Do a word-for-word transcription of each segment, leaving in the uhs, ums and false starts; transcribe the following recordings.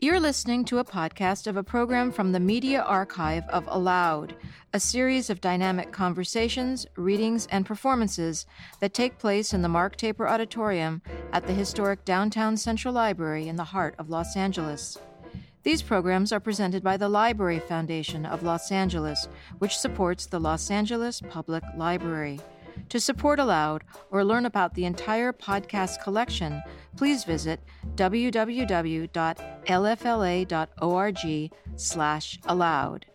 You're listening to a podcast of a program from the Media Archive of Aloud, a series of dynamic conversations, readings, and performances that take place in the Mark Taper Auditorium at the historic Downtown Central Library in the heart of Los Angeles. These programs are presented by the Library Foundation of Los Angeles, which supports the Los Angeles Public Library. To support Aloud or learn about the entire podcast collection, please visit w w w dot l f l a dot org slash aloud.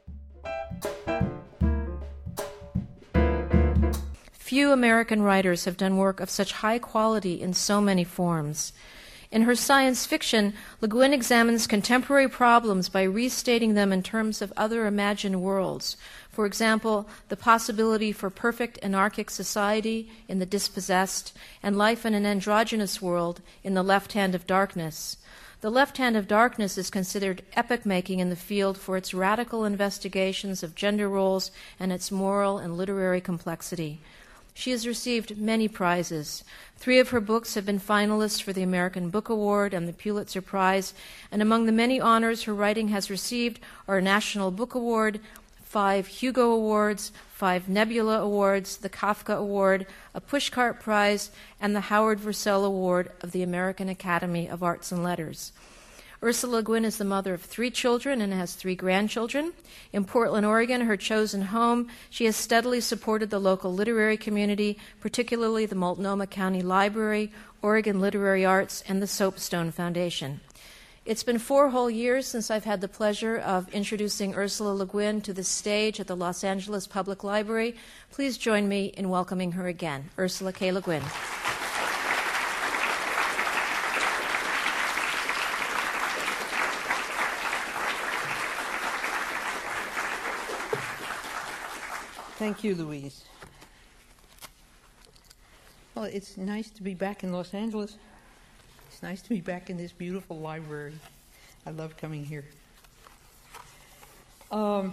Few American writers have done work of such high quality in so many forms. In her science fiction, Le Guin examines contemporary problems by restating them in terms of other imagined worlds. For example, the possibility for perfect anarchic society in The Dispossessed and life in an androgynous world in The Left Hand of Darkness. The Left Hand of Darkness is considered epoch-making in the field for its radical investigations of gender roles and its moral and literary complexity. She has received many prizes. Three of her books have been finalists for the American Book Award and the Pulitzer Prize, and among the many honors her writing has received are a National Book Award, five Hugo Awards, five Nebula Awards, the Kafka Award, a Pushcart Prize, and the Howard Vercel Award of the American Academy of Arts and Letters. Ursula Le Guin is the mother of three children and has three grandchildren. In Portland, Oregon, her chosen home, she has steadily supported the local literary community, particularly the Multnomah County Library, Oregon Literary Arts, and the Soapstone Foundation. It's been four whole years since I've had the pleasure of introducing Ursula Le Guin to the stage at the Los Angeles Public Library. Please join me in welcoming her again. Ursula K. Le Guin. Thank you, Louise. Well, it's nice to be back in Los Angeles. It's nice to be back in this beautiful library. I love coming here. Um,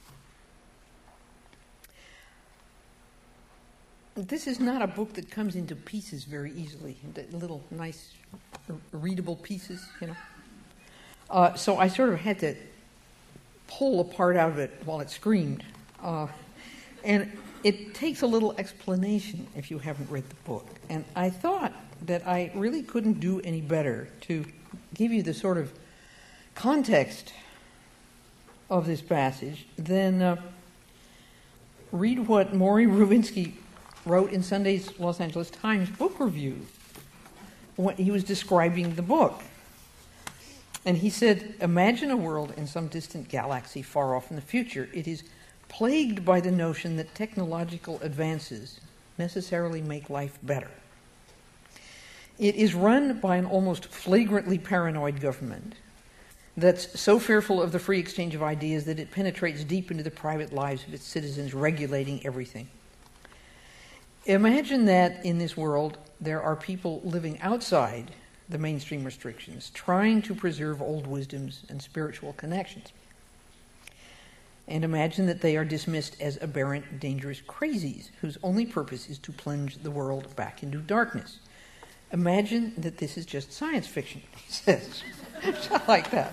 this is not a book that comes into pieces very easily, the little nice readable pieces, you know. Uh, so I sort of had to pull a part out of it while it screamed. Uh, And it takes a little explanation if you haven't read the book. And I thought that I really couldn't do any better to give you the sort of context of this passage than uh, read what Maury Rubinsky wrote in Sunday's Los Angeles Times book review when he was describing the book. And he said, imagine a world in some distant galaxy far off in the future. It is plagued by the notion that technological advances necessarily make life better. It is run by an almost flagrantly paranoid government that's so fearful of the free exchange of ideas that it penetrates deep into the private lives of its citizens, regulating everything. Imagine that in this world there are people living outside the mainstream restrictions, trying to preserve old wisdoms and spiritual connections. And imagine that they are dismissed as aberrant, dangerous crazies whose only purpose is to plunge the world back into darkness. Imagine that this is just science fiction, he says. Like that.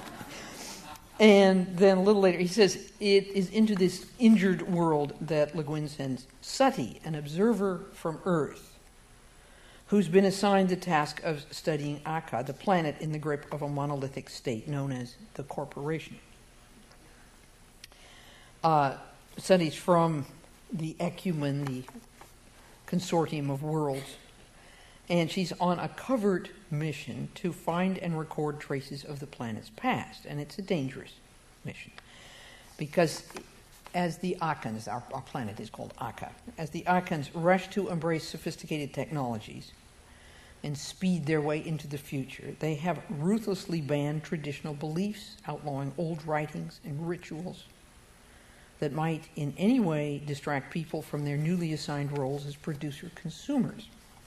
And then a little later, he says, it is into this injured world that Le Guin sends Sati, an observer from Earth, who's been assigned the task of studying Akka, the planet in the grip of a monolithic state known as the Corporation. Uh, Sati's from the Ecumen, the consortium of worlds, and she's on a covert mission to find and record traces of the planet's past, and it's a dangerous mission because as the Akkans, our, our planet is called Akka, as the Akkans rush to embrace sophisticated technologies and speed their way into the future, they have ruthlessly banned traditional beliefs, outlawing old writings and rituals that might in any way distract people from their newly assigned roles as producer-consumers.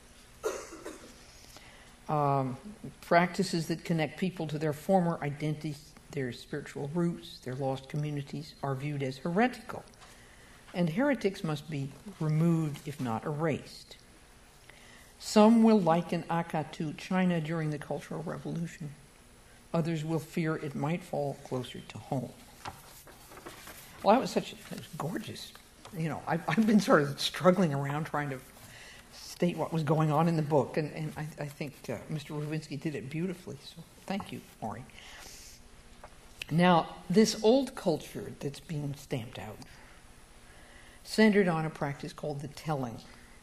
Um, practices that connect people to their former identities, their spiritual roots, their lost communities, are viewed as heretical, and heretics must be removed, if not erased. Some will liken Akka to China during the Cultural Revolution. Others will fear it might fall closer to home. Well, that was such, that was gorgeous. You know, I've, I've been sort of struggling around trying to state what was going on in the book, and, and I, I think uh, Mister Ruwinski did it beautifully, so thank you, Maureen. Now, this old culture that's being stamped out centered on a practice called the telling.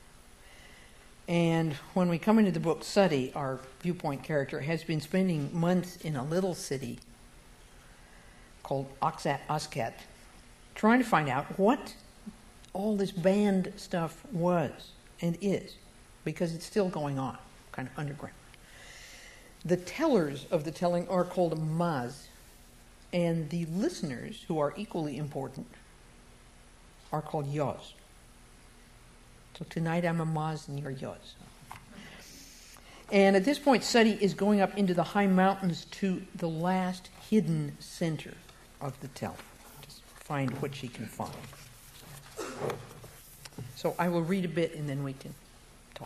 And when we come into the book, Sati, our viewpoint character, has been spending months in a little city called Oxat Askat, trying to find out what all this band stuff was and is, because it's still going on, kind of underground. The tellers of the telling are called maz, and the listeners, who are equally important, are called yoz. So tonight I'm a maz and you're yoz. And at this point, Sati is going up into the high mountains to the last hidden center of the telling, to find what she can find. So I will read a bit and then we can talk.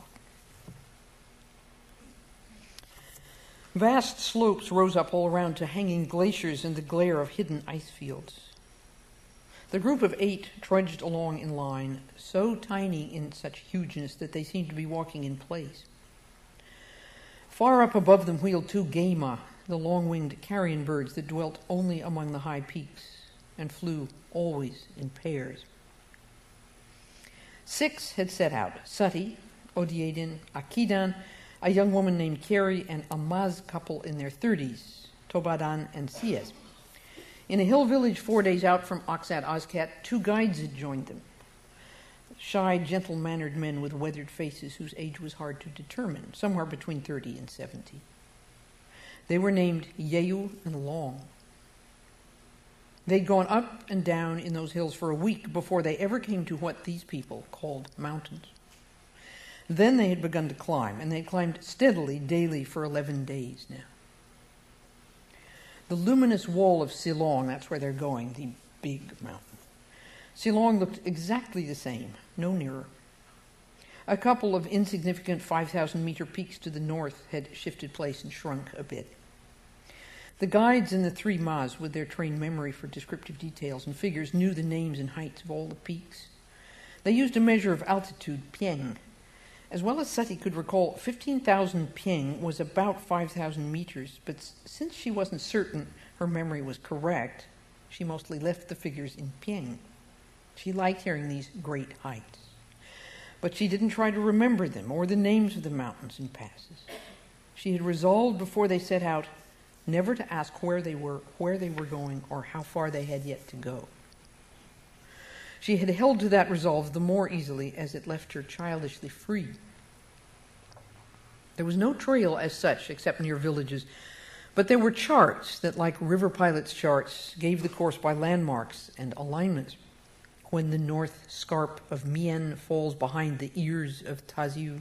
Vast slopes rose up all around to hanging glaciers in the glare of hidden ice fields. The group of eight trudged along in line, so tiny in such hugeness that they seemed to be walking in place. Far up above them wheeled two geima, the long-winged carrion birds that dwelt only among the high peaks and flew always in pairs. Six had set out: Sati, Odiedin, Akidan, a young woman named Keri, and a Maz couple in their thirties, Tobadan and Sies. In a hill village four days out from Oxat Askat, two guides had joined them. Shy, gentle-mannered men with weathered faces whose age was hard to determine, somewhere between thirty and seventy. They were named Yehu and Long. They'd gone up and down in those hills for a week before they ever came to what these people called mountains. Then they had begun to climb, and they had climbed steadily daily for eleven days now. The luminous wall of Silong, that's where they're going, the big mountain. Silong looked exactly the same, no nearer. A couple of insignificant five thousand meter peaks to the north had shifted place and shrunk a bit. The guides and the three Maz, with their trained memory for descriptive details and figures, knew the names and heights of all the peaks. They used a measure of altitude, pieng. As well as Sati could recall, fifteen thousand pieng was about five thousand meters, but since she wasn't certain her memory was correct, she mostly left the figures in pieng. She liked hearing these great heights, but she didn't try to remember them or the names of the mountains and passes. She had resolved before they set out never to ask where they were, where they were going, or how far they had yet to go. She had held to that resolve the more easily as it left her childishly free. There was no trail as such, except near villages, but there were charts that, like river pilots' charts, gave the course by landmarks and alignments. When the north scarp of Mien falls behind the ears of Taziu.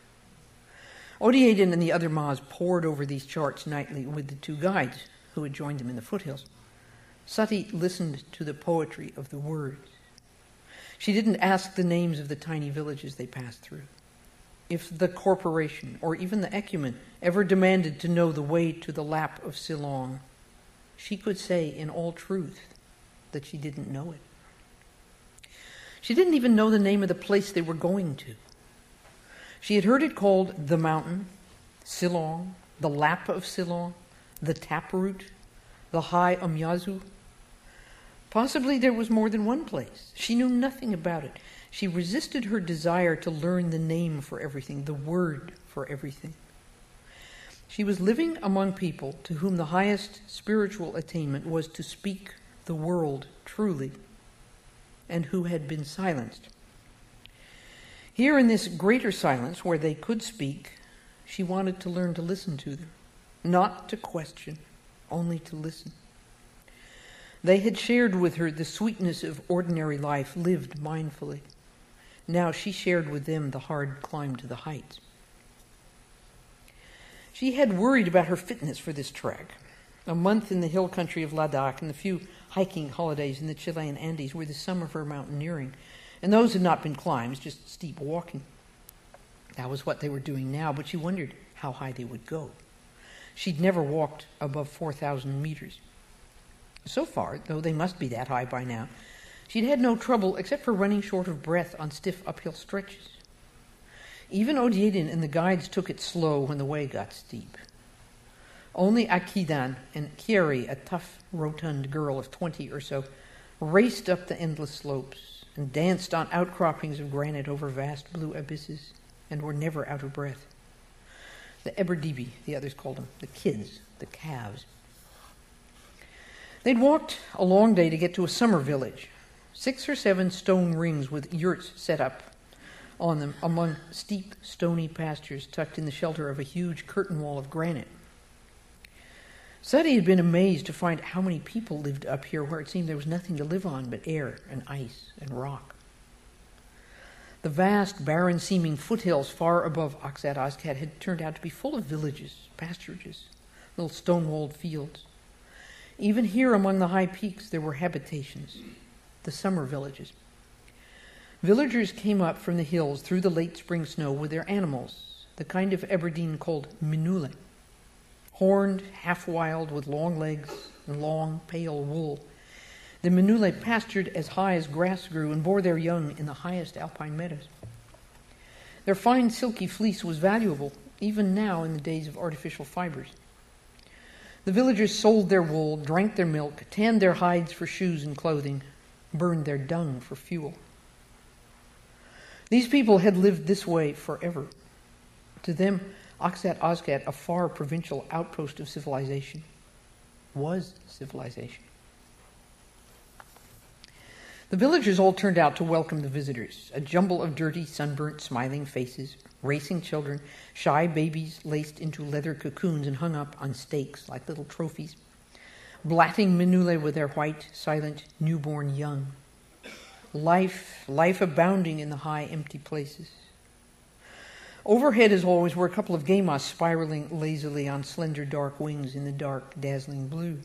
Odiedin and the other Maz pored over these charts nightly with the two guides who had joined them in the foothills. Sati listened to the poetry of the words. She didn't ask the names of the tiny villages they passed through. If the corporation, or even the ecumen, ever demanded to know the way to the lap of Silong, she could say in all truth that she didn't know it. She didn't even know the name of the place they were going to. She had heard it called the mountain, Silong, the lap of Silong, the taproot, the high Umyazu. Possibly there was more than one place. She knew nothing about it. She resisted her desire to learn the name for everything, the word for everything. She was living among people to whom the highest spiritual attainment was to speak the world truly, and who had been silenced. Here in this greater silence where they could speak, she wanted to learn to listen to them, not to question, only to listen. They had shared with her the sweetness of ordinary life lived mindfully. Now she shared with them the hard climb to the heights. She had worried about her fitness for this trek. A month in the hill country of Ladakh and the few hiking holidays in the Chilean Andes were the sum of her mountaineering, and those had not been climbs, just steep walking. That was what they were doing now, but she wondered how high they would go. She'd never walked above four thousand meters. So far, though they must be that high by now, she'd had no trouble except for running short of breath on stiff uphill stretches. Even Odiedin and the guides took it slow when the way got steep. Only Akidan and Kieri, a tough, rotund girl of twenty or so, raced up the endless slopes and danced on outcroppings of granite over vast blue abysses and were never out of breath. The Eberdibi, the others called them, the kids, the calves. They'd walked a long day to get to a summer village, six or seven stone rings with yurts set up on them among steep, stony pastures tucked in the shelter of a huge curtain wall of granite. Sati had been amazed to find how many people lived up here where it seemed there was nothing to live on but air and ice and rock. The vast, barren-seeming foothills far above Aksat Azkat had turned out to be full of villages, pasturages, little stone-walled fields. Even here among the high peaks there were habitations, the summer villages. Villagers came up from the hills through the late spring snow with their animals, the kind of Aberdeen called minule, horned, half-wild, with long legs and long, pale wool. The minule pastured as high as grass grew and bore their young in the highest alpine meadows. Their fine silky fleece was valuable, even now in the days of artificial fibers. The villagers sold their wool, drank their milk, tanned their hides for shoes and clothing, burned their dung for fuel. These people had lived this way forever. To them, Aksat Azkat, a far provincial outpost of civilization, was civilization. The villagers all turned out to welcome the visitors, a jumble of dirty, sunburnt, smiling faces, racing children, shy babies laced into leather cocoons and hung up on stakes like little trophies, blatting minule with their white, silent, newborn young. Life, life abounding in the high, empty places. Overhead, as always, were a couple of gamos spiraling lazily on slender, dark wings in the dark, dazzling blue.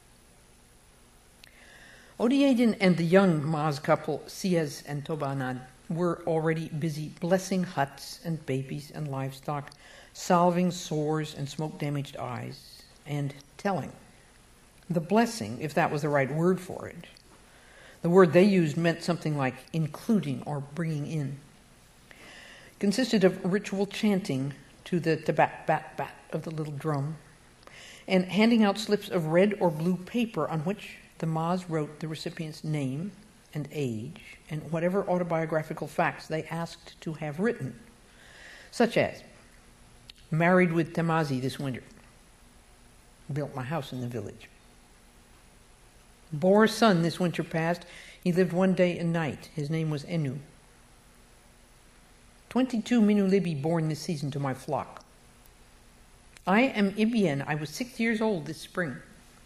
Odiedin and the young Maz couple, Siaz and Tobanad, were already busy blessing huts and babies and livestock, salving sores and smoke-damaged eyes, and telling. The blessing, if that was the right word for it, the word they used meant something like including or bringing in, consisted of ritual chanting to the tabat bat bat of the little drum, and handing out slips of red or blue paper on which the Maz wrote the recipient's name and age and whatever autobiographical facts they asked to have written, such as, married with Tamazi this winter, built my house in the village, bore a son this winter past, he lived one day and night, his name was Enu, Twenty-two Minulibi born this season to my flock. I am Ibien. I was six years old this spring.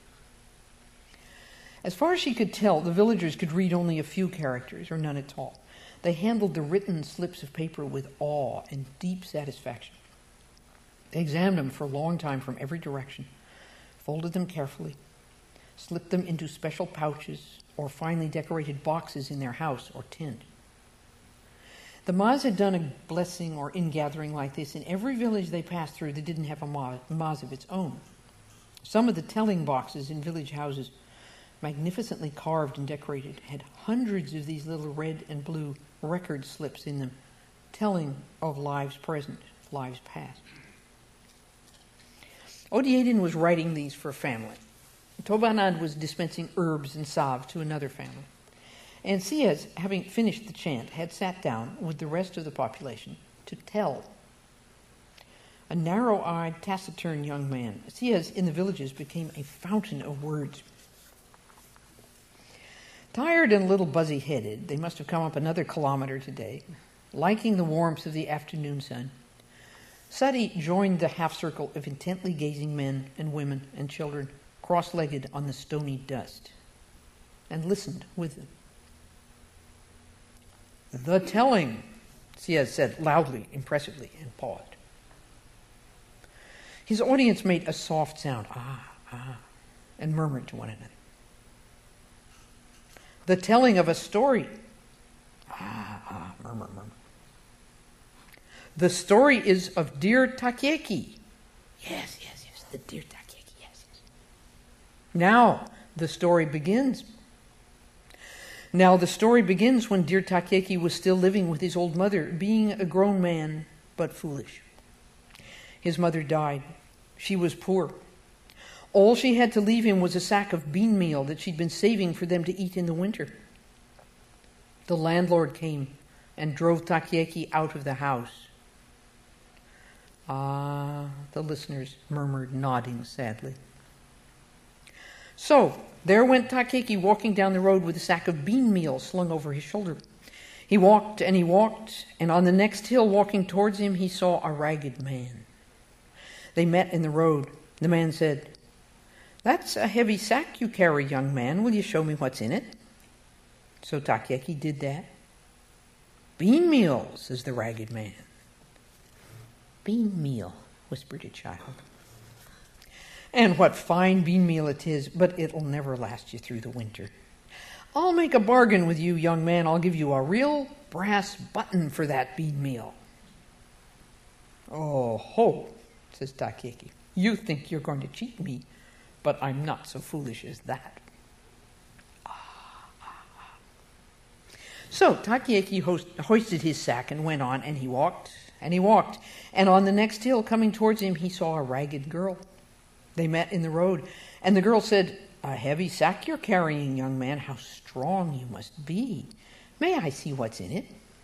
As far as she could tell, the villagers could read only a few characters, or none at all. They handled the written slips of paper with awe and deep satisfaction. They examined them for a long time from every direction, folded them carefully, slipped them into special pouches or finely decorated boxes in their house or tent. The Maz had done a blessing or ingathering like this in every village they passed through that didn't have a Maz of its own. Some of the telling boxes in village houses, magnificently carved and decorated, had hundreds of these little red and blue record slips in them, telling of lives present, lives past. Odiedin was writing these for a family. Tobanad was dispensing herbs and salve to another family. And Siaz, having finished the chant, had sat down with the rest of the population to tell. A narrow-eyed, taciturn young man, Siaz in the villages became a fountain of words. Tired and a little buzzy-headed, they must have come up another kilometer today, liking the warmth of the afternoon sun. Sati joined the half-circle of intently gazing men and women and children, cross-legged on the stony dust, and listened with them. The telling, Siaz said loudly, impressively, and paused. His audience made a soft sound, ah, ah, and murmured to one another. The telling of a story, ah, ah, murmur, murmur. The story is of dear Takeki. Yes, yes, yes. the dear Takeki, yes. Now the story begins. Now the story begins when dear Takeki was still living with his old mother, being a grown man, but foolish. His mother died. She was poor. All she had to leave him was a sack of bean meal that she'd been saving for them to eat in the winter. The landlord came and drove Takeki out of the house. Ah, the listeners murmured, nodding sadly. So, there went Takeki walking down the road with a sack of bean meal slung over his shoulder. He walked and he walked, and on the next hill walking towards him, he saw a ragged man. They met in the road. The man said, "That's a heavy sack you carry, young man. Will you show me what's in it?" So Takeki did that. "Bean meal," says the ragged man. "Bean meal," whispered a child. "And what fine bean meal it is, but it'll never last you through the winter. I'll make a bargain with you, young man. I'll give you a real brass button for that bean meal." "Oh, ho," says Takeki. "You think you're going to cheat me, but I'm not so foolish as that." So Takeki hoist, hoisted his sack and went on, and he walked, and he walked, and on the next hill, coming towards him, he saw a ragged girl. They met in the road, and the girl said, "A heavy sack you're carrying, young man. How strong you must be. May I see what's in it?"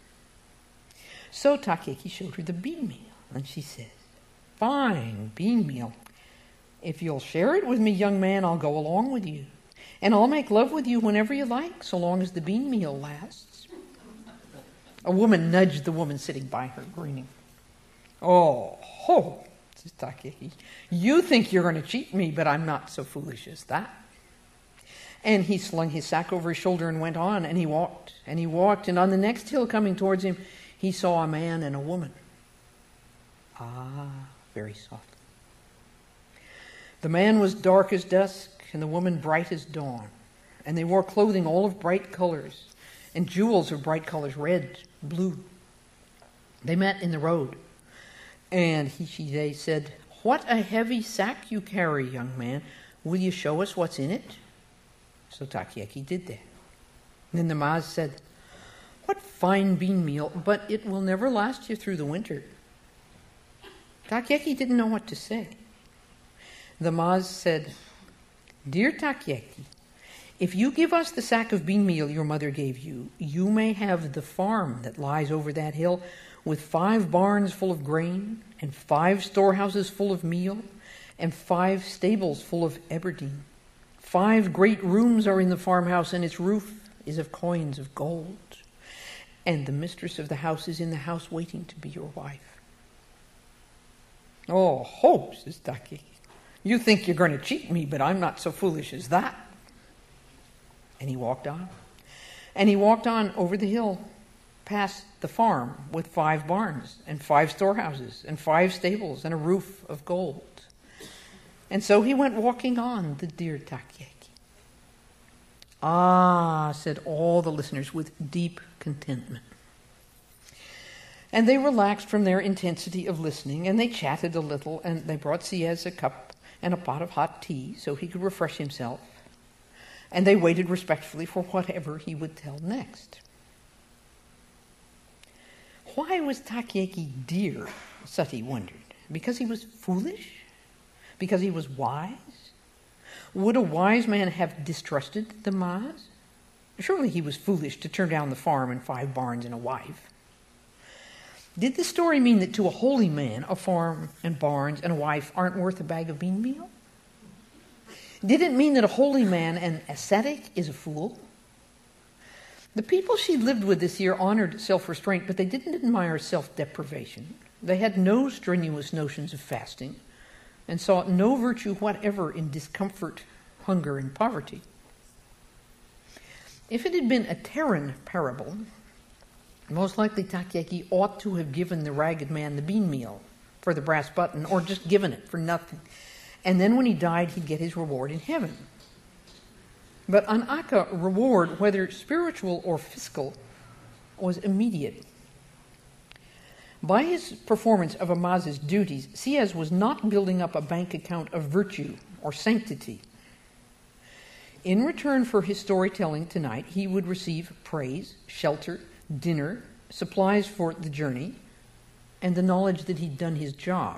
So Takeki showed her the bean meal, and she said, "Fine bean meal. If you'll share it with me, young man, I'll go along with you. And I'll make love with you whenever you like, so long as the bean meal lasts." A woman nudged the woman sitting by her, grinning. "Oh, ho," says Takeki. "You think you're going to cheat me, but I'm not so foolish as that." And he slung his sack over his shoulder and went on, and he walked, and he walked, and on the next hill coming towards him, he saw a man and a woman. Ah, very softly. The man was dark as dusk, and the woman bright as dawn, and they wore clothing all of bright colors, and jewels of bright colors, red, blue. They met in the road, and he, she, they said, "What a heavy sack you carry, young man. Will you show us what's in it?" So Takeki did that. And then the Maz said, "What fine bean meal, but it will never last you through the winter." Takeki didn't know what to say. The Maz said, "Dear Takeki, if you give us the sack of bean meal your mother gave you, you may have the farm that lies over that hill with five barns full of grain and five storehouses full of meal and five stables full of Aberdeen. Five great rooms are in the farmhouse, and its roof is of coins of gold. And the mistress of the house is in the house waiting to be your wife." "Oh, ho," says Takeki. "You think you're going to cheat me, but I'm not so foolish as that." And he walked on. And he walked on over the hill, past the farm with five barns and five storehouses and five stables and a roof of gold. And so he went walking on, the dear Takeki. "Ah," said all the listeners with deep contentment. And they relaxed from their intensity of listening, and they chatted a little, and they brought Sieyes a cup and a pot of hot tea so he could refresh himself. And they waited respectfully for whatever he would tell next. Why was Takeki dear, Sati wondered. Because he was foolish? Because he was wise? Would a wise man have distrusted the Maz? Surely he was foolish to turn down the farm and five barns and a wife. Did the story mean that to a holy man, a farm and barns and a wife aren't worth a bag of bean meal? Did it mean that a holy man, an ascetic, is a fool? The people she lived with this year honored self-restraint, but they didn't admire self-deprivation. They had no strenuous notions of fasting and saw no virtue whatever in discomfort, hunger, and poverty. If it had been a Terran parable, most likely Takeki ought to have given the ragged man the bean meal for the brass button, or just given it for nothing. And then when he died, he'd get his reward in heaven. But on Akka, reward, whether spiritual or fiscal, was immediate. By his performance of Amaz's duties, Sieyès was not building up a bank account of virtue or sanctity. In return for his storytelling tonight, he would receive praise, shelter, dinner, supplies for the journey, and the knowledge that he'd done his job.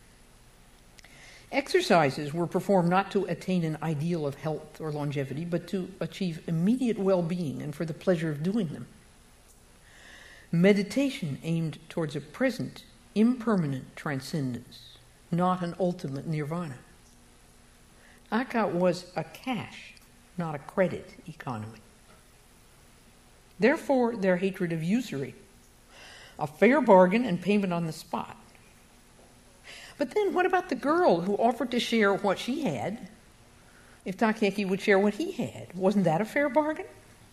Exercises were performed not to attain an ideal of health or longevity, but to achieve immediate well-being and for the pleasure of doing them. Meditation aimed towards a present, impermanent transcendence, not an ultimate nirvana. Akka was a cash, not a credit economy. Therefore, their hatred of usury, a fair bargain and payment on the spot. But then what about the girl who offered to share what she had if Takeki would share what he had? Wasn't that a fair bargain?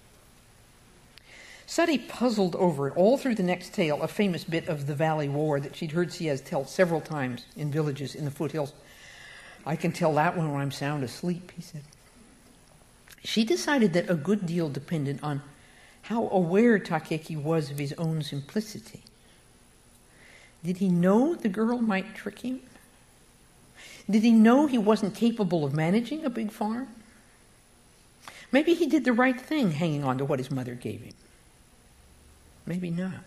Sati puzzled over it all through the next tale, a famous bit of the Valley War that she'd heard Sieyès tell several times in villages in the foothills. I can tell that one when I'm sound asleep, he said. She decided that a good deal depended on how aware Takeki was of his own simplicity. Did he know the girl might trick him? Did he know he wasn't capable of managing a big farm? Maybe he did the right thing hanging on to what his mother gave him. Maybe not.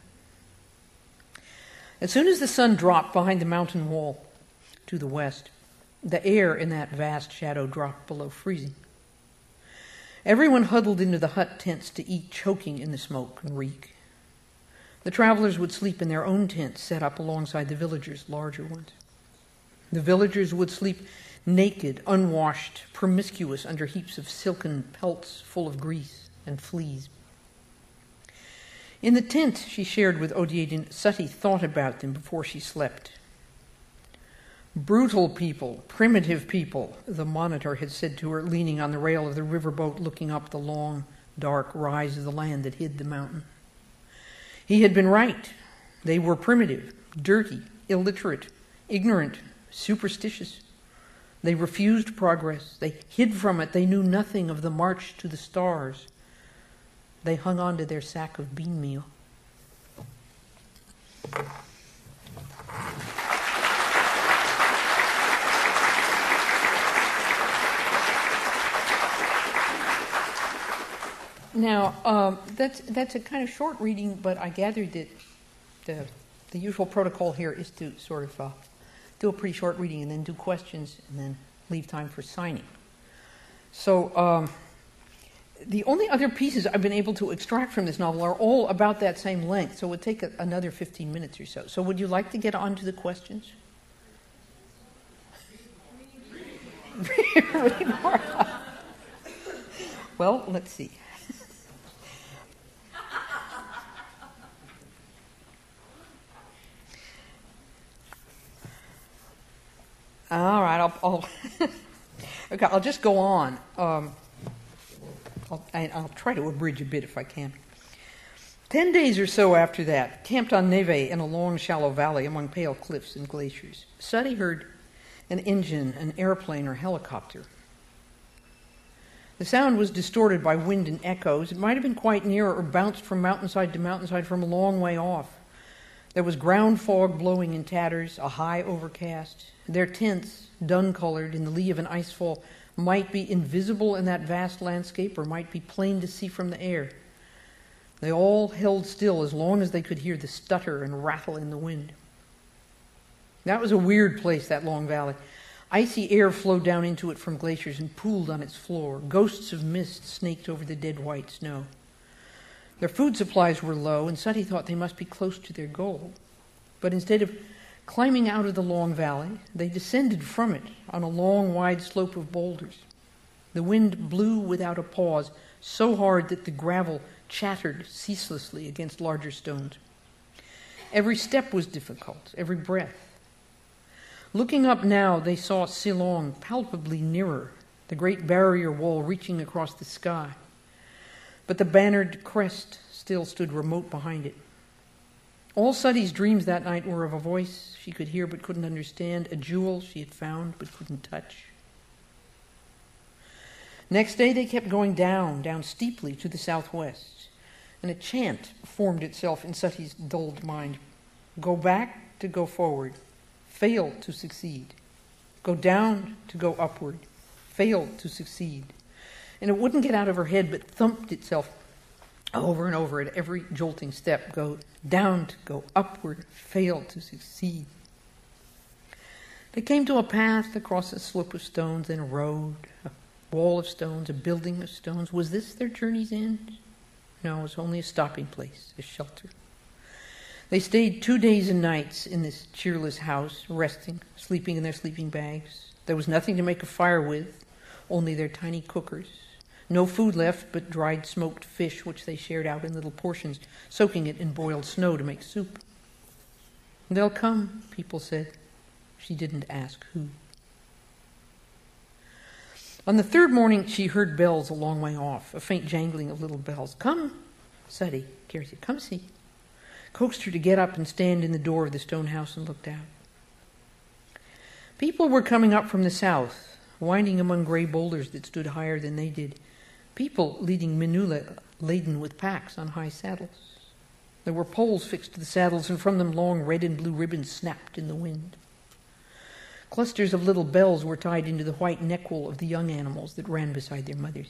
As soon as the sun dropped behind the mountain wall to the west, the air in that vast shadow dropped below freezing. Everyone huddled into the hut tents to eat, choking in the smoke and reek. The travelers would sleep in their own tents set up alongside the villagers' larger ones. The villagers would sleep naked, unwashed, promiscuous under heaps of silken pelts full of grease and fleas. In the tent she shared with Odiedin, Sati thought about them before she slept. Brutal people, primitive people, the monitor had said to her, leaning on the rail of the riverboat, looking up the long, dark rise of the land that hid the mountain. He had been right. They were primitive, dirty, illiterate, ignorant, superstitious. They refused progress. They hid from it. They knew nothing of the march to the stars. They hung on to their sack of bean meal. Now, um, that's that's a kind of short reading, but I gathered that the the usual protocol here is to sort of uh, do a pretty short reading and then do questions and then leave time for signing. So um, the only other pieces I've been able to extract from this novel are all about that same length, so it would take a, another fifteen minutes or so. So would you like to get on to the questions? Read more. Well, let's see. All right, I'll, I'll okay. I'll just go on. Um, I'll, I, I'll try to abridge a bit if I can. Ten days or so after that, camped on Neve in a long, shallow valley among pale cliffs and glaciers, Sati heard an engine, an airplane, or helicopter. The sound was distorted by wind and echoes. It might have been quite near or bounced from mountainside to mountainside from a long way off. There was ground fog blowing in tatters, a high overcast. Their tents, dun-colored in the lee of an icefall, might be invisible in that vast landscape or might be plain to see from the air. They all held still as long as they could hear the stutter and rattle in the wind. That was a weird place, that long valley. Icy air flowed down into it from glaciers and pooled on its floor. Ghosts of mist snaked over the dead white snow. Their food supplies were low, and Sati thought they must be close to their goal. But instead of climbing out of the long valley, they descended from it on a long, wide slope of boulders. The wind blew without a pause, so hard that the gravel chattered ceaselessly against larger stones. Every step was difficult, every breath. Looking up now, they saw Silong palpably nearer, the great barrier wall reaching across the sky. But the bannered crest still stood remote behind it. All Sati's dreams that night were of a voice she could hear but couldn't understand, a jewel she had found but couldn't touch. Next day they kept going down, down steeply to the southwest, and a chant formed itself in Sati's dulled mind. Go back to go forward, fail to succeed. Go down to go upward, fail to succeed. And it wouldn't get out of her head, but thumped itself over and over at every jolting step. Go down to go upward, fail to succeed. They came to a path across a slope of stones, then a road, a wall of stones, a building of stones. Was this their journey's end? No, it was only a stopping place, a shelter. They stayed two days and nights in this cheerless house, resting, sleeping in their sleeping bags. There was nothing to make a fire with, only their tiny cookers. No food left but dried smoked fish, which they shared out in little portions, soaking it in boiled snow to make soup. They'll come, people said. She didn't ask who. On the third morning, she heard bells a long way off, a faint jangling of little bells. Come, Sati, Carrie said, come see. Coaxed her to get up and stand in the door of the stone house and looked out. People were coming up from the south, winding among gray boulders that stood higher than they did. People leading minula laden with packs on high saddles. There were poles fixed to the saddles, and from them long red and blue ribbons snapped in the wind. Clusters of little bells were tied into the white neckwool of the young animals that ran beside their mothers.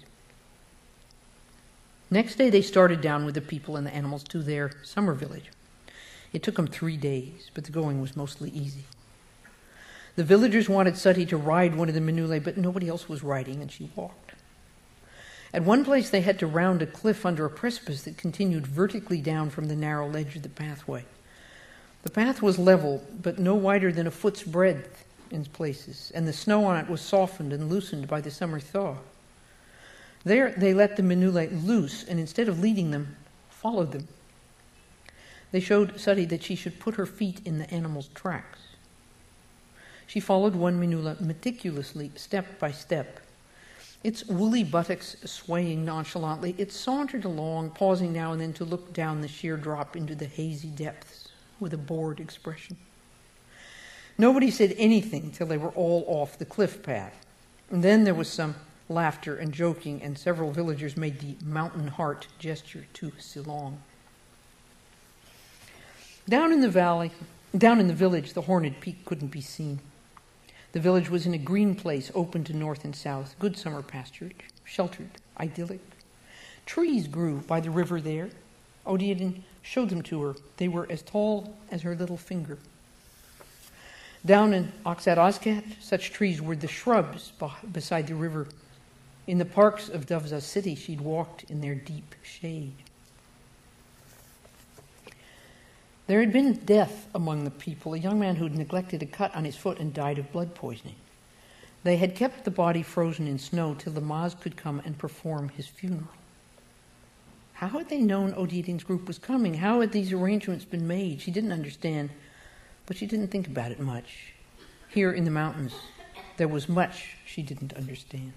Next day they started down with the people and the animals to their summer village. It took them three days, but the going was mostly easy. The villagers wanted Sati to ride one of the minulae, but nobody else was riding, and she walked. At one place they had to round a cliff under a precipice that continued vertically down from the narrow ledge of the pathway. The path was level, but no wider than a foot's breadth in places, and the snow on it was softened and loosened by the summer thaw. There they let the minulae loose, and instead of leading them, followed them. They showed Sati that she should put her feet in the animals' tracks. She followed one minula meticulously, step by step. Its woolly buttocks swaying nonchalantly, it sauntered along, pausing now and then to look down the sheer drop into the hazy depths with a bored expression. Nobody said anything till they were all off the cliff path. And then there was some laughter and joking, and several villagers made the mountain heart gesture to Silong. Down in the valley, down in the village, the Horned Peak couldn't be seen. The village was in a green place, open to north and south, good summer pasturage, sheltered, idyllic. Trees grew by the river there. Odiedin showed them to her. They were as tall as her little finger. Down in Oxat Ozcat, such trees were the shrubs beside the river. In the parks of Dovza city, she'd walked in their deep shade. There had been death among the people, a young man who'd neglected a cut on his foot and died of blood poisoning. They had kept the body frozen in snow till the Maz could come and perform his funeral. How had they known Odiedin's group was coming? How had these arrangements been made? She didn't understand, but she didn't think about it much. Here in the mountains, there was much she didn't understand.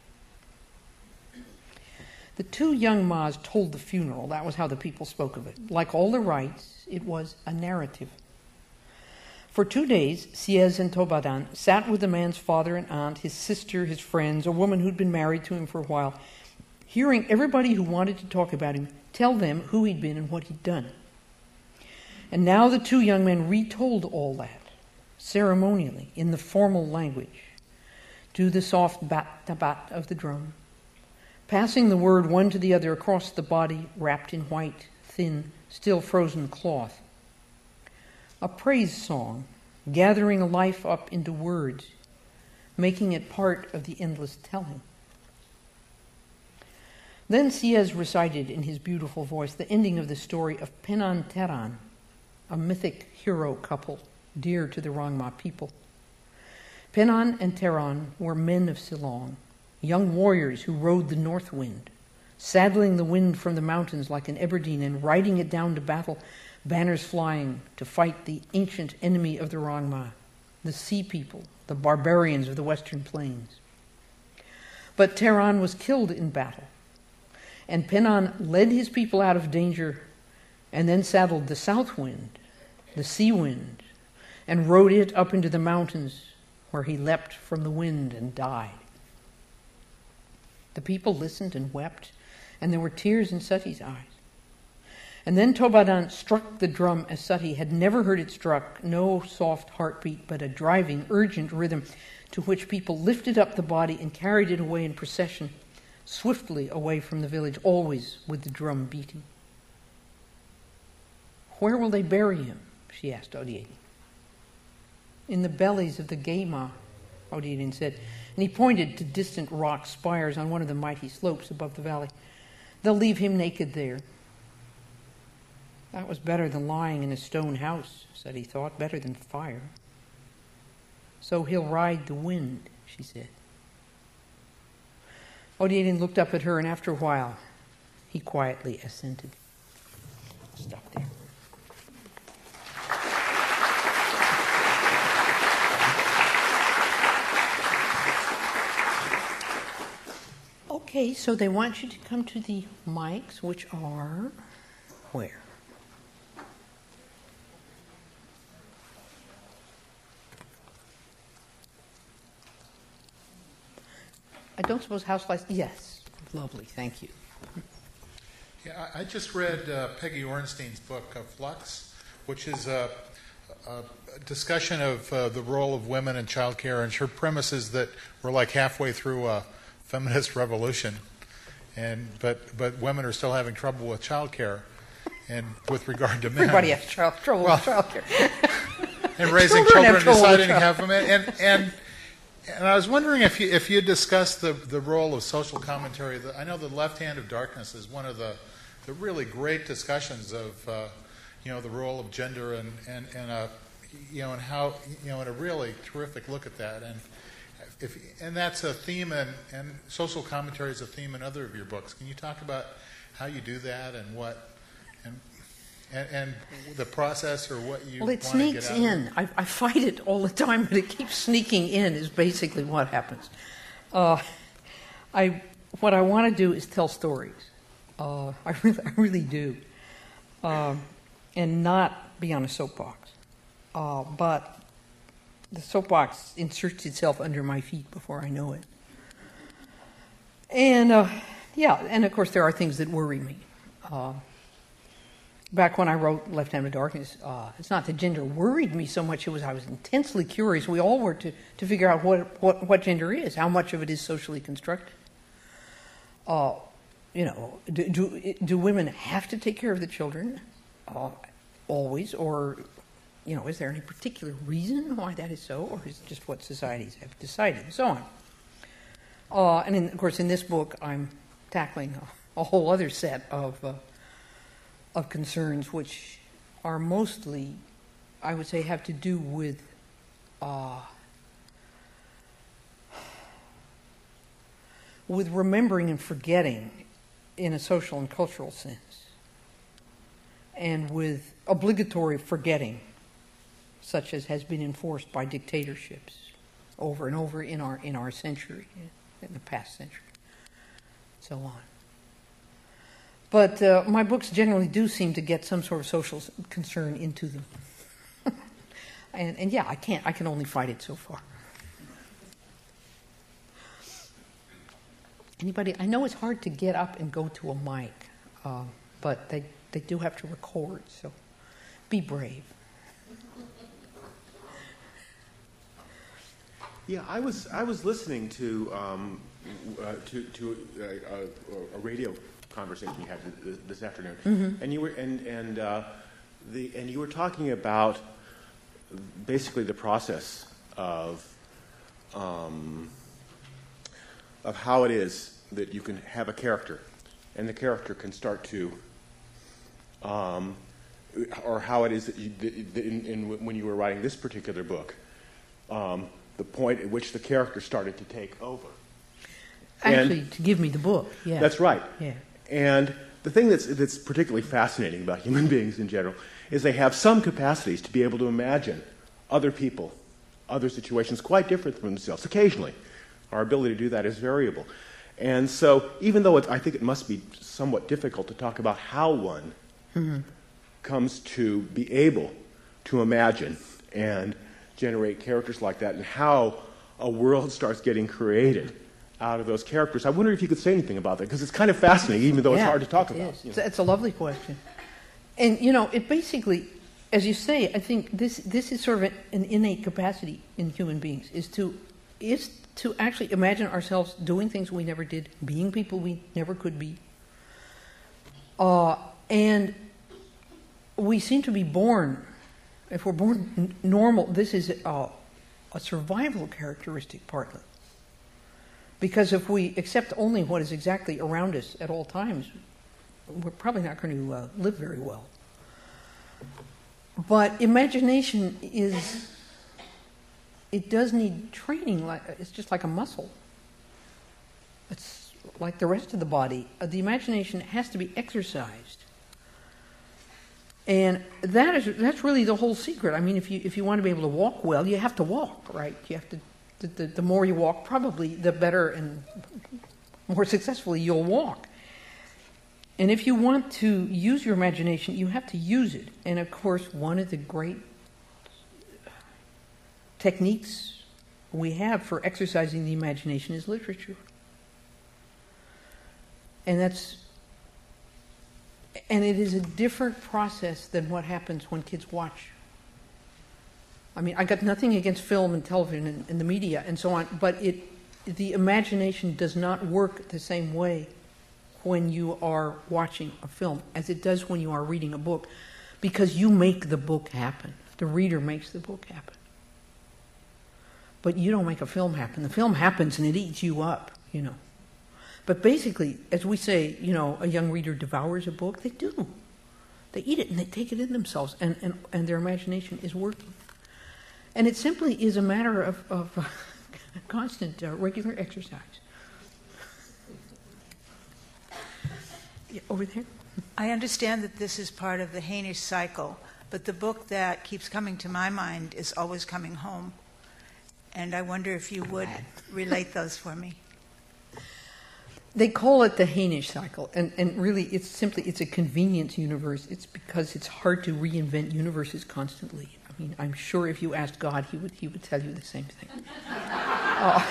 The two young Maz told the funeral. That was how the people spoke of it. Like all the rites, it was a narrative. For two days, Siez and Tobadan sat with the man's father and aunt, his sister, his friends, a woman who'd been married to him for a while, hearing everybody who wanted to talk about him tell them who he'd been and what he'd done. And now the two young men retold all that, ceremonially, in the formal language, to the soft bat-tabat of the drum, passing the word one to the other across the body wrapped in white, thin, still frozen cloth. A praise song, gathering life up into words, making it part of the endless telling. Then Siez recited in his beautiful voice the ending of the story of Penan Teran, a mythic hero couple dear to the Rangma people. Penan and Teran were men of Silong, young warriors who rode the north wind, saddling the wind from the mountains like an Eberdeen and riding it down to battle, banners flying to fight the ancient enemy of the Rangma, the sea people, the barbarians of the western plains. But Teran was killed in battle, and Penan led his people out of danger and then saddled the south wind, the sea wind, and rode it up into the mountains where he leapt from the wind and died. The people listened and wept, and there were tears in Sati's eyes. And then Tobadan struck the drum as Sati had never heard it struck, no soft heartbeat, but a driving, urgent rhythm to which people lifted up the body and carried it away in procession, swiftly away from the village, always with the drum beating. "Where will they bury him?" she asked Odeatin. "In the bellies of the Gema," Odeatin said, and he pointed to distant rock spires on one of the mighty slopes above the valley. "They'll leave him naked there." That was better than lying in a stone house, Sati thought, better than fire. "So he'll ride the wind," she said. Odeatin looked up at her, and after a while, he quietly assented. Stop there. Okay, so they want you to come to the mics, which are where? I don't suppose house lights. Yes, lovely. Thank you. Yeah, I I just read uh, Peggy Orenstein's book, uh, Flux, which is a, a discussion of uh, the role of women in childcare, and her premise is that we're like halfway through a feminist revolution, and but but women are still having trouble with childcare, and with regard to men, everybody has tr- trouble well, with childcare, and raising children, children, deciding to have them, and and. And I was wondering if you if you discussed the the role of social commentary. I know the Left Hand of Darkness is one of the the really great discussions of uh, you know the role of gender and and and a you know and how you know and a really terrific look at that. And if and that's a theme and and social commentary is a theme in other of your books. Can you talk about how you do that and what and And, and the process, or what you well, it want sneaks to get out in. I, I fight it all the time, but it keeps sneaking in. Is basically what happens. Uh, I what I want to do is tell stories. Uh, I really, I really do, uh, and not be on a soapbox. Uh, but the soapbox inserts itself under my feet before I know it. And uh, yeah, and of course there are things that worry me. Uh, Back when I wrote Left Hand of Darkness, uh, it's not that gender worried me so much, it was I was intensely curious. We all were to, to figure out what, what, what gender is, how much of it is socially constructed. Uh, you know, do, do, do women have to take care of the children uh, always, or, you know, is there any particular reason why that is so, or is it just what societies have decided, and so on. Uh, and in, of course, in this book, I'm tackling a, a whole other set of uh, of concerns, which are mostly, I would say, have to do with uh, with remembering and forgetting in a social and cultural sense, and with obligatory forgetting, such as has been enforced by dictatorships over and over in our in our century, in the past century, so on. But uh, my books generally do seem to get some sort of social concern into them. and, and yeah, I can't, I can only fight it so far. Anybody, I know it's hard to get up and go to a mic, uh, but they, they do have to record, so be brave. Yeah, I was I was listening to um, uh, to to uh, a radio conversation you had this afternoon, mm-hmm. and you were and and uh, the and you were talking about basically the process of um, of how it is that you can have a character, and the character can start to, um, or how it is that you that in, in when you were writing this particular book, um, the point at which the character started to take over. Actually, and to give me the book, yeah. That's right. Yeah. And the thing that's, that's particularly fascinating about human beings in general is they have some capacities to be able to imagine other people, other situations quite different from themselves. Occasionally, our ability to do that is variable. And so even though it, I think it must be somewhat difficult to talk about how one mm-hmm. comes to be able to imagine and generate characters like that, and how a world starts getting created out of those characters. I wonder if you could say anything about that, because it's kind of fascinating, even though yeah, it's hard to talk it about. Is. You know. It's, it's a lovely question. And, you know, it basically, as you say, I think this this is sort of an innate capacity in human beings, is to is to actually imagine ourselves doing things we never did, being people we never could be. Uh, and we seem to be born, if we're born n- normal, this is a, a survival characteristic partly. Because if we accept only what is exactly around us at all times, we're probably not going to uh, live very well. But imagination is, it does need training. Like, it's just like a muscle. It's like the rest of the body. Uh, the imagination has to be exercised. And that is that's really the whole secret. I mean, if you if you want to be able to walk well, you have to walk, right? You have to. The, the, the more you walk, probably the better and more successfully you'll walk. And if you want to use your imagination, you have to use it. And of course, one of the great techniques we have for exercising the imagination is literature. And that's and it is a different process than what happens when kids watch. I mean, I got nothing against film and television and, and the media and so on, but it the imagination does not work the same way when you are watching a film as it does when you are reading a book, because you make the book happen. The reader makes the book happen. But you don't make a film happen. The film happens and it eats you up, you know. But basically, as we say, you know, a young reader devours a book, they do. They eat it and they take it in themselves, and, and, and their imagination is working. And it simply is a matter of, of uh, constant, uh, regular exercise. Yeah, over there. I understand that this is part of the Hainish cycle, but the book that keeps coming to my mind is Always Coming Home. And I wonder if you would relate those for me. They call it the Hainish cycle, and, and really it's simply, it's a convenience universe. It's because it's hard to reinvent universes constantly. I mean, I'm sure if you asked God, he would he would tell you the same thing. uh,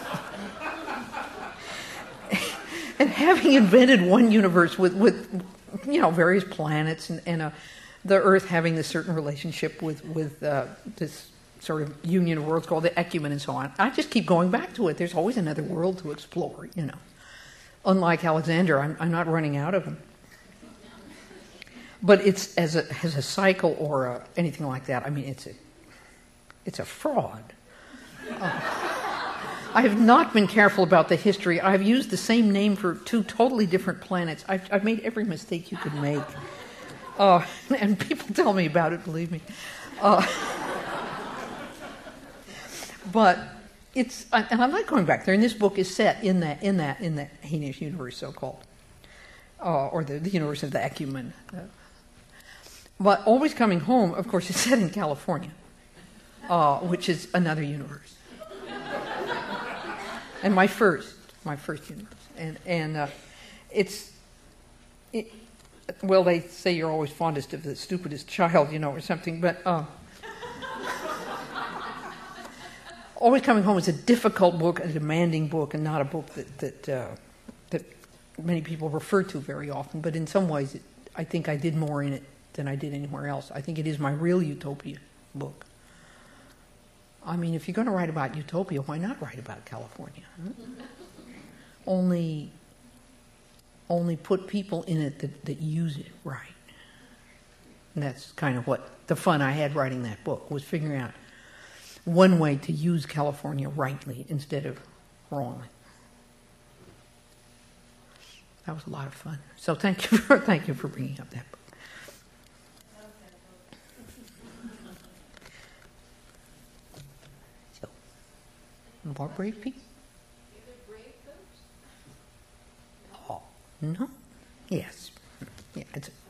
and having invented one universe with, with you know, various planets and, and uh, the Earth having a certain relationship with, with uh, this sort of union of worlds called the Ecumen and so on, I just keep going back to it. There's always another world to explore, you know. Unlike Alexander, I'm, I'm not running out of them. But it's as a as a cycle or a, anything like that. I mean, it's a it's a fraud. Uh, I have not been careful about the history. I've used the same name for two totally different planets. I've, I've made every mistake you could make, uh, and people tell me about it. Believe me. Uh, but. It's and I like going back there. And this book is set in that in that in that Hainish universe, so called, uh, or the, the universe of the Ecumen. Uh, but Always Coming Home, of course, is set in California, uh, which is another universe, and my first my first universe. And and uh, it's it, well, they say you're always fondest of the stupidest child, you know, or something, but. Uh, Always Coming Home is a difficult book, a demanding book, and not a book that that, uh, that many people refer to very often. But in some ways, it, I think I did more in it than I did anywhere else. I think it is my real utopia book. I mean, if you're going to write about utopia, why not write about California? Huh? Only, only put people in it that, that use it right. And that's kind of what the fun I had writing that book, was figuring out one way to use California rightly instead of wrongly. That was a lot of fun. So thank you for thank you for bringing up that book. So, more brave people. Oh no, yes, yeah, it's. A,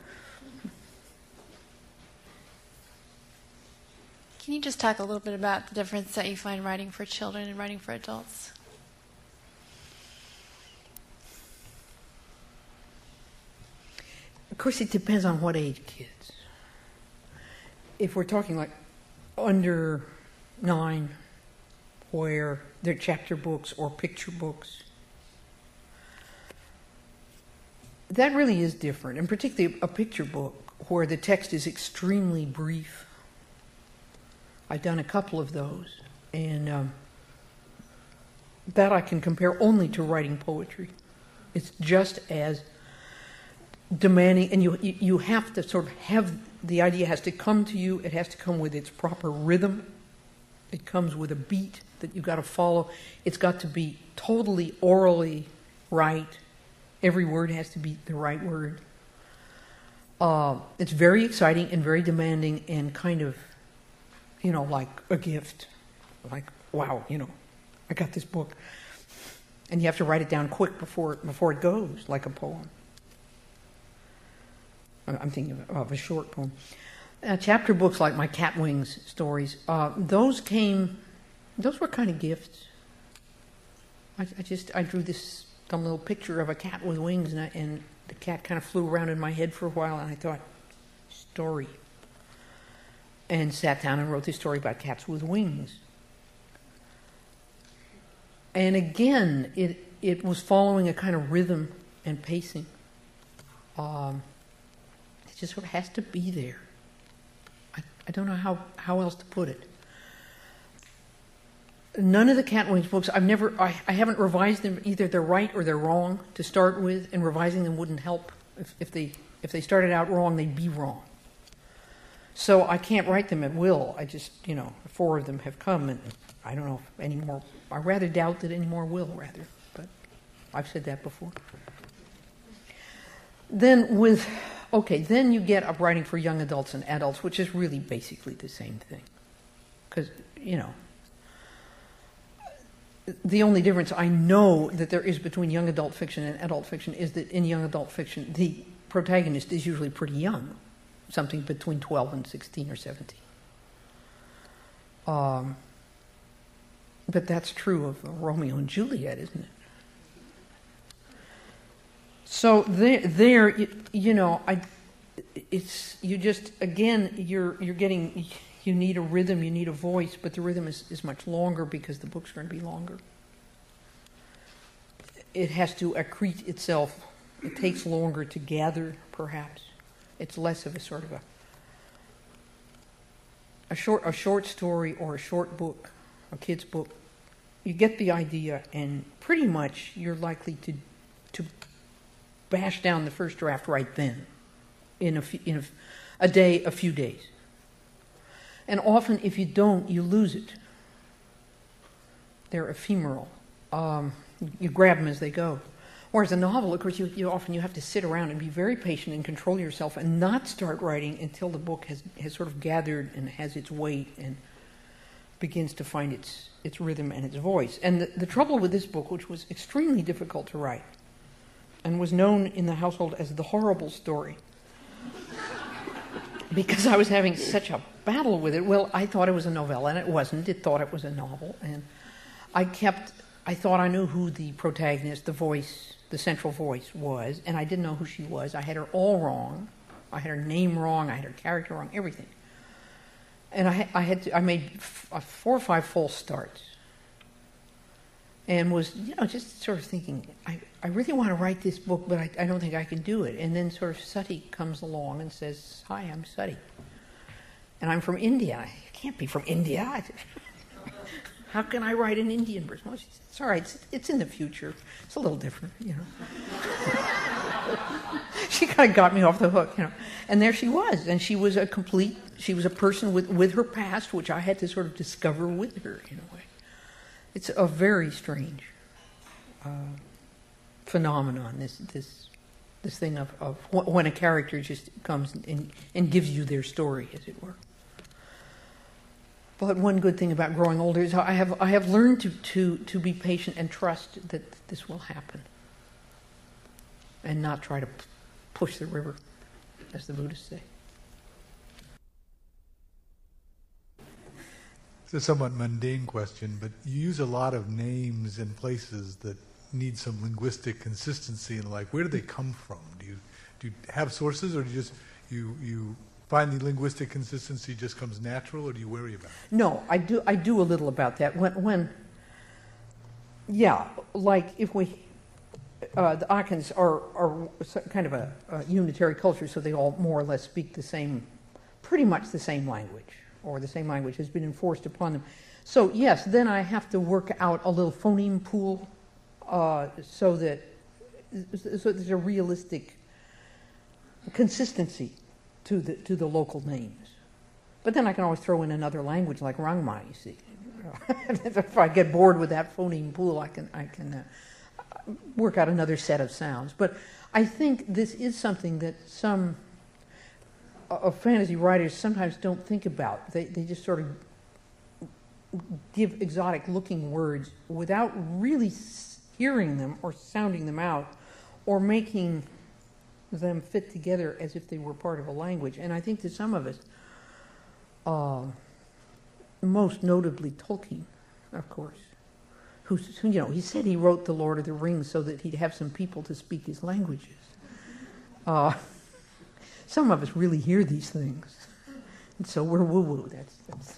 Can you just talk a little bit about the difference that you find writing for children and writing for adults? Of course, it depends on what age kids. If we're talking like under nine, where they're chapter books or picture books, that really is different. And particularly a picture book where the text is extremely brief. I've done a couple of those, and um, that I can compare only to writing poetry. It's just as demanding, and you you have to sort of have, the idea has to come to you, it has to come with its proper rhythm, it comes with a beat that you've got to follow, it's got to be totally orally right, every word has to be the right word. Uh, it's very exciting and very demanding and kind of, you know, like a gift, like, wow, you know, I got this book. And you have to write it down quick before before it goes, like a poem. I'm thinking of, of a short poem. Uh, chapter books like my Cat Wings stories, uh, those came, those were kind of gifts. I, I just, I drew this dumb little picture of a cat with wings, and, I, and the cat kind of flew around in my head for a while, and I thought, story. And sat down and wrote this story about cats with wings. And again, it it was following a kind of rhythm and pacing. Um, it just sort of has to be there. I, I don't know how, how else to put it. None of the Cat Wings books, I've never, I, I haven't revised them. Either they're right or they're wrong to start with, and revising them wouldn't help. If, if they if they started out wrong, they'd be wrong. So I can't write them at will. I just, you know, four of them have come, and I don't know if any more. I rather doubt that any more will, rather. But I've said that before. Then with, okay, then you get up writing for young adults and adults, which is really basically the same thing. Because, you know, the only difference I know that there is between young adult fiction and adult fiction is that in young adult fiction, the protagonist is usually pretty young, something between twelve and sixteen or seventeen. Um, but that's true of Romeo and Juliet, isn't it? So there, there, you, you know, I, it's you just again, you're you're getting, you need a rhythm, you need a voice, but the rhythm is, is much longer because the book's going to be longer. It has to accrete itself. It takes longer to gather, perhaps. It's less of a sort of a a short a short story or a short book, a kid's book. You get the idea, and pretty much you're likely to to bash down the first draft right then, in a few, in a, a day, a few days. And often, if you don't, you lose it. They're ephemeral. Um, you grab them as they go. Whereas a novel, of course, you, you often you have to sit around and be very patient and control yourself and not start writing until the book has, has sort of gathered and has its weight and begins to find its its rhythm and its voice. And the, the trouble with this book, which was extremely difficult to write, and was known in the household as the horrible story, because I was having such a battle with it. Well, I thought it was a novella, and it wasn't. It thought it was a novel, and I kept. I thought I knew who the protagonist, the voice, the central voice was, and I didn't know who she was. I had her all wrong. I had her name wrong. I had her character wrong. Everything. And I, I had to, I made f- four or five false starts, and was you know just sort of thinking, I, I really want to write this book, but I, I don't think I can do it. And then sort of Sati comes along and says, "Hi, I'm Sati, and I'm from India." I can't be from India. I, How can I write an Indian person? Well, she said, it's all right. It's, it's in the future. It's a little different, you know. She kind of got me off the hook, you know. And there she was. And she was a complete, she was a person with, with her past, which I had to sort of discover with her, in a way. It's a very strange uh, phenomenon, this this this thing of, of when a character just comes and, and gives you their story, as it were. But one good thing about growing older is I have I have learned to, to, to be patient and trust that this will happen, and not try to p- push the river, as the Buddhists say. It's a somewhat mundane question, but you use a lot of names and places that need some linguistic consistency in life. Where do they come from? Do you do you have sources, or do you just you you find the linguistic consistency just comes natural, or do you worry about it? No, I do. I do a little about that. When, when, yeah, like if we, uh, the Akans are, are kind of a, a unitary culture, so they all more or less speak the same, pretty much the same language, or the same language has been enforced upon them. So yes, then I have to work out a little phoneme pool uh, so that so there's a realistic consistency to the to the local names. But then I can always throw in another language like Rangma, you see. If I get bored with that phoneme pool, I can I can uh, work out another set of sounds. But I think this is something that some uh, fantasy writers sometimes don't think about. They they just sort of give exotic-looking words without really hearing them or sounding them out or making them fit together as if they were part of a language. And I think that some of us, uh, most notably Tolkien, of course, who, you know, he said he wrote The Lord of the Rings so that he'd have some people to speak his languages. Uh, some of us really hear these things, and so we're woo-woo. That's, that's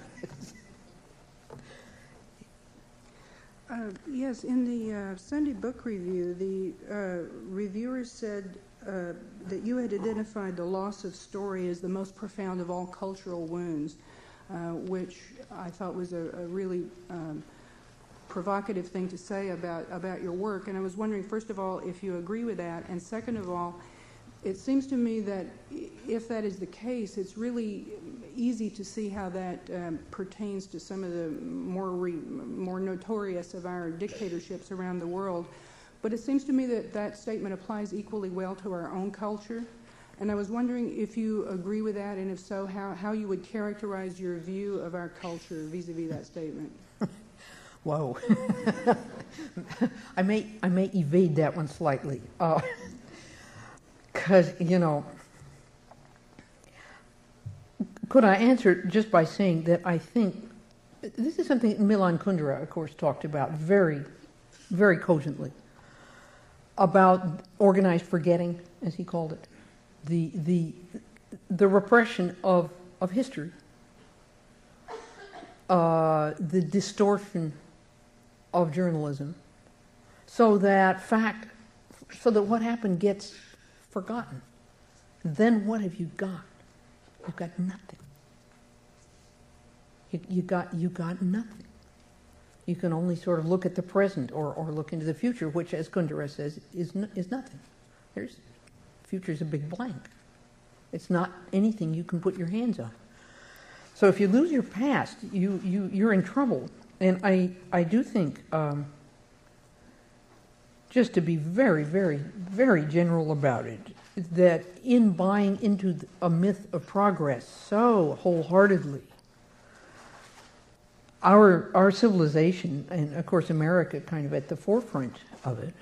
Uh, yes, in the uh, Sunday Book Review, the uh, reviewers said uh, that you had identified the loss of story as the most profound of all cultural wounds, uh, which I thought was a, a really um, provocative thing to say about, about your work. And I was wondering, first of all, if you agree with that, and second of all, it seems to me that if that is the case, it's really easy to see how that um, pertains to some of the more re, more notorious of our dictatorships around the world. But it seems to me that that statement applies equally well to our own culture. And I was wondering if you agree with that, and if so, how, how you would characterize your view of our culture vis-a-vis that statement. Whoa. I may I may evade that one slightly. Uh, Because, you know, could I answer just by saying that I think, this is something Milan Kundera, of course, talked about very, very cogently, about organized forgetting, as he called it, the, the, the repression of, of history, uh, the distortion of journalism, so that fact, so that what happened gets forgotten. Then what have you got? You've got nothing. You, you got you got nothing. You can only sort of look at the present or, or look into the future, which, as Kundera says, is no, is nothing. There's future is a big blank. It's not anything you can put your hands on. So if you lose your past, you you you're in trouble. And I I do think. Um, just to be very, very, very general about it, that in buying into a myth of progress so wholeheartedly, our our civilization, and of course America kind of at the forefront of it,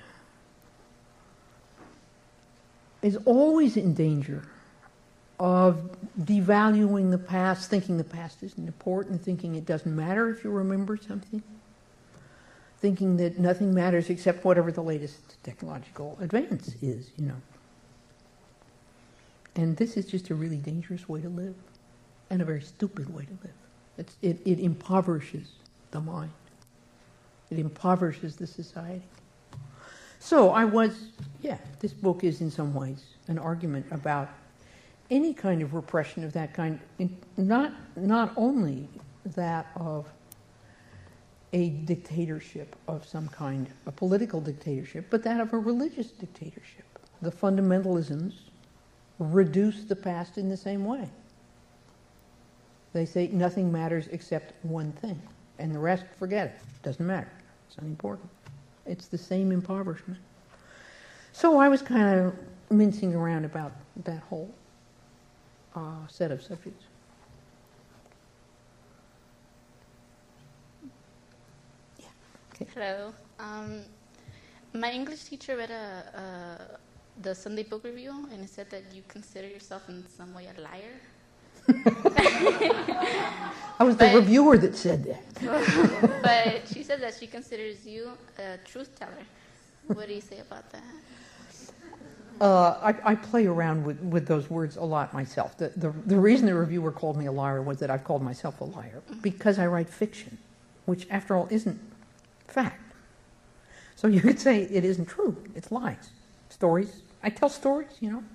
is always in danger of devaluing the past, thinking the past isn't important, thinking it doesn't matter if you remember something, thinking that nothing matters except whatever the latest technological advance is, you know. And this is just a really dangerous way to live, and a very stupid way to live. It's, it, it impoverishes the mind. It impoverishes the society. So I was, yeah, this book is in some ways an argument about any kind of repression of that kind, not, not only that of a dictatorship of some kind, a political dictatorship, but that of a religious dictatorship. The fundamentalisms reduce the past in the same way. They say nothing matters except one thing, and the rest, forget it. Doesn't matter. It's unimportant. It's the same impoverishment. So I was kind of mincing around about that whole uh, set of subjects. Hello. Um, my English teacher read a, uh, the Sunday Book Review, and it said that you consider yourself in some way a liar. I was the but, reviewer that said that. But she said that she considers you a truth teller. What do you say about that? Uh, I, I play around with, with those words a lot myself. The, the, the reason the reviewer called me a liar was that I've called myself a liar, because I write fiction, which, after all, isn't fact. So you could say it isn't true. It's lies. Stories. I tell stories, you know.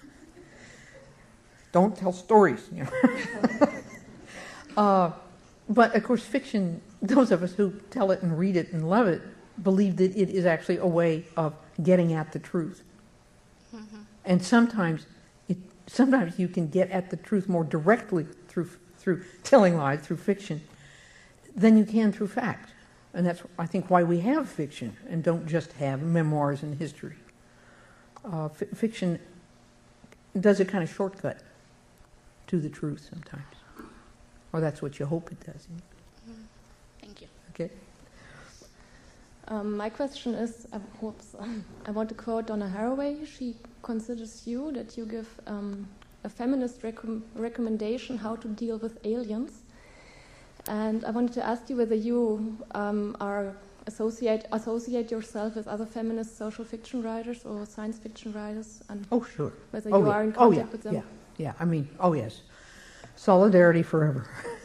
Don't tell stories, you know. uh, but, of course, fiction, those of us who tell it and read it and love it, believe that it is actually a way of getting at the truth. Mm-hmm. And sometimes, it, sometimes you can get at the truth more directly through through telling lies, through fiction, than you can through fact. And that's, I think, why we have fiction and don't just have memoirs and history. Uh, f- fiction does a kind of shortcut to the truth sometimes. Or that's what you hope it does. Mm. Thank you. Okay. Um, my question is, uh, whoops, I want to quote Donna Haraway. She considers you that you give um, a feminist rec- recommendation how to deal with aliens. And I wanted to ask you whether you um, are associate associate yourself with other feminist social fiction writers or science fiction writers, and oh, sure. whether oh, you yeah. are in oh, contact yeah. with them. Yeah, yeah. I mean, oh yes, solidarity forever.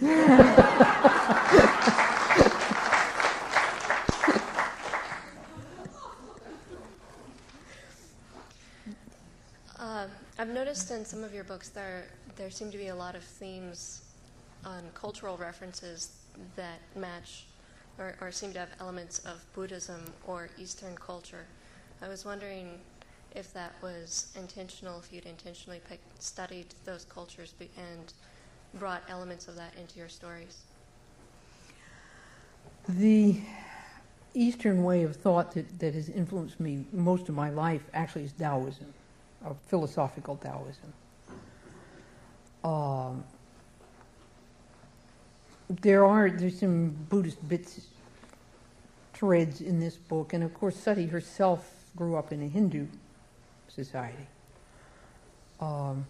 Uh, I've noticed in some of your books there there seem to be a lot of themes on cultural references that match or, or seem to have elements of Buddhism or Eastern culture. I was wondering if that was intentional, if you'd intentionally picked, studied those cultures be, and brought elements of that into your stories. The Eastern way of thought that, that has influenced me most of my life actually is Taoism, or philosophical Taoism. Um, there are there's some Buddhist bits, threads in this book, and of course Sati herself grew up in a Hindu society. Um,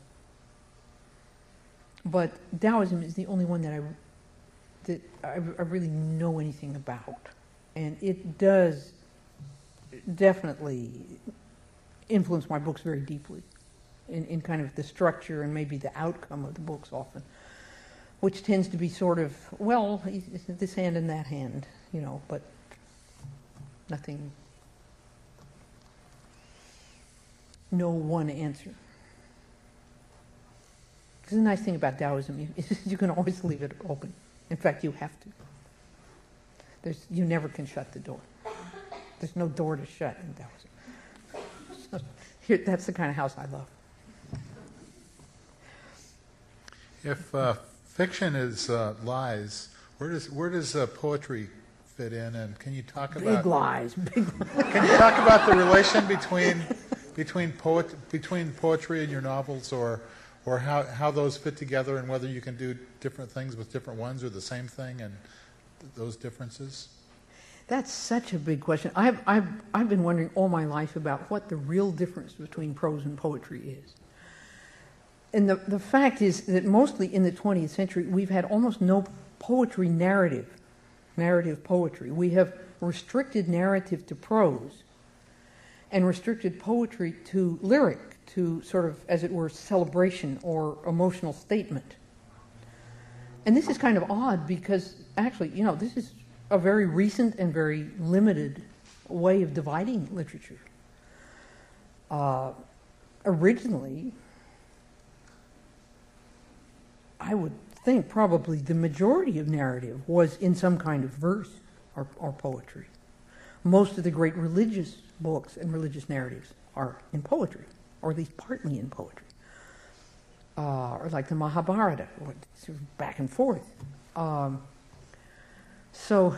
but Taoism is the only one that I that I, I really know anything about, and it does definitely influence my books very deeply in, in kind of the structure and maybe the outcome of the books often, which tends to be sort of, well, this hand and that hand, you know, but nothing, no one answer. Because the nice thing about Taoism is you can always leave it open. In fact, you have to. There's, you never can shut the door. There's no door to shut in Taoism. So, here, that's the kind of house I love. If uh, fiction is uh, lies, where does where does uh, poetry fit in? And can you talk Big about lies, big lies. Can you talk about the relation between between poet between poetry and your novels, or or how how those fit together, and whether you can do different things with different ones or the same thing, and th- those differences? That's such a big question. I've, I've, I've been wondering all my life about what the real difference between prose and poetry is. And the, the fact is that mostly in the twentieth century, we've had almost no poetry narrative, narrative poetry. We have restricted narrative to prose and restricted poetry to lyric, to sort of, as it were, celebration or emotional statement. And this is kind of odd because actually, you know, this is a very recent and very limited way of dividing literature. Uh, originally, I would think probably the majority of narrative was in some kind of verse or, or poetry. Most of the great religious books and religious narratives are in poetry, or at least partly in poetry. Uh, or like the Mahabharata, sort of back and forth. Um, So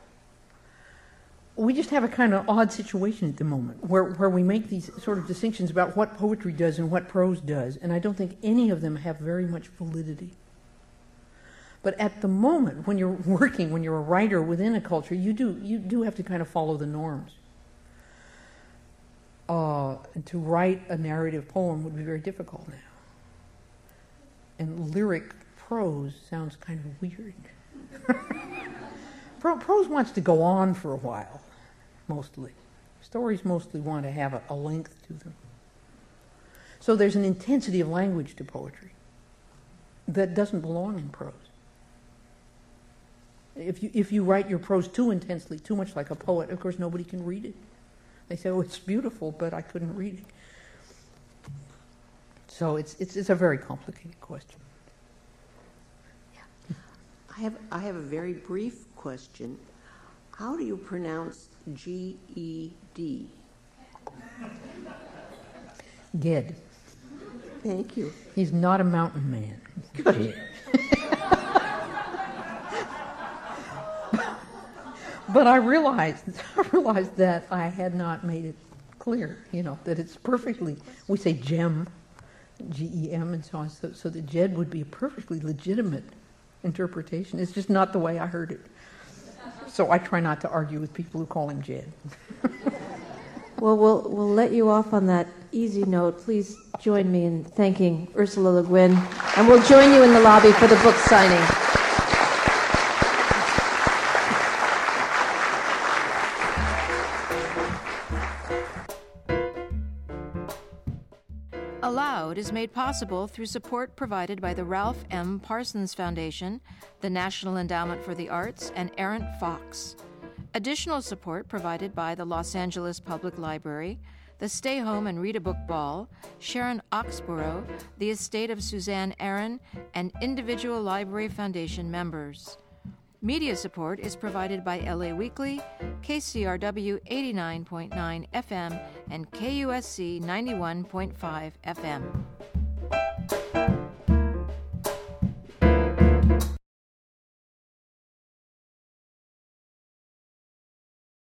we just have a kind of odd situation at the moment where, where we make these sort of distinctions about what poetry does and what prose does, and I don't think any of them have very much validity. But at the moment, when you're working, when you're a writer within a culture, you do you do have to kind of follow the norms. Uh, and to write a narrative poem would be very difficult now. And lyric prose sounds kind of weird. Prose wants to go on for a while, mostly. Stories mostly want to have a, a length to them. So there's an intensity of language to poetry that doesn't belong in prose. if you if you write your prose too intensely, too much like a poet, of course nobody can read it. They say, "Oh, it's beautiful," but I couldn't read it. So it's it's it's a very complicated question. I have I have a very brief question. How do you pronounce G E D? Ged. Thank you. He's not a mountain man. Good. But I realized, I realized that I had not made it clear, you know, that it's perfectly, we say gem, G E M and so on, so, so that Jed would be a perfectly legitimate interpretation. It's just not the way I heard it. So I try not to argue with people who call him Jed. Well, we'll we'll let you off on that easy note. Please join me in thanking Ursula Le Guin, and we'll join you in the lobby for the book signing. Aloud is made possible through support provided by the Ralph M. Parsons Foundation, the National Endowment for the Arts, and Errant Fox. Additional support provided by the Los Angeles Public Library, the Stay Home and Read a Book Ball, Sharon Oxborough, the estate of Suzanne Aaron, and individual Library Foundation members. Media support is provided by L A Weekly, K C R W eighty-nine point nine F M, and K U S C ninety-one point five F M.